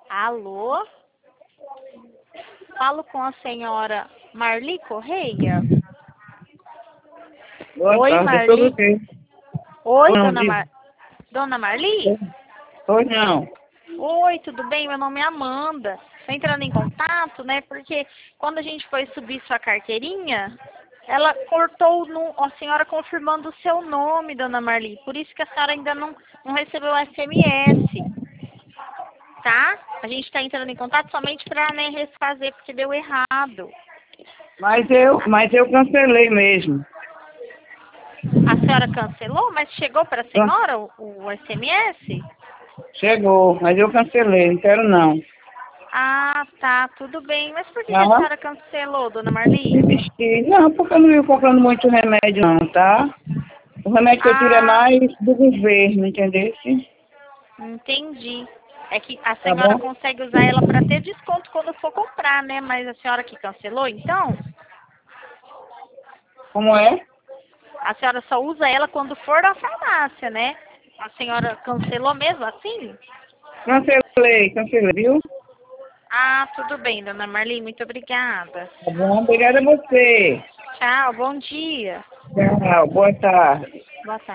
Alô? Falo com a senhora Marli Correia? Boa Oi, tarde, Marli. tudo bem? Oi, Não, Dona Marli? Pois não. Oi, tudo bem? Meu nome é Amanda. Tô entrando em contato, né? Porque quando a gente foi subir sua carteirinha, ela cortou a senhora confirmando o seu nome, Dona Marli. Por isso que a senhora ainda não recebeu o SMS, tá? A gente está entrando em contato somente para, né, refazer, porque deu errado. Mas eu cancelei mesmo. A senhora cancelou, mas chegou para a senhora o SMS? Chegou, mas eu cancelei, não quero não. Ah, tá, tudo bem. Mas por que a Tá? senhora cancelou, Dona Marli? Desisti. Não, porque eu não ia comprando muito remédio não, tá? O remédio que eu tiro é Ah, mais do governo, entendeu? entendi. É que a Tá senhora bom? consegue usar ela para ter desconto quando for comprar, né? Mas a senhora que cancelou, então? Como é? A senhora só usa ela quando for da farmácia, né? A senhora cancelou mesmo assim? Cancelei, viu? Ah, tudo bem, Dona Marli. Muito obrigada. Tá bom? Obrigada a você. Tchau, bom dia. Tchau, boa tarde. Boa tarde.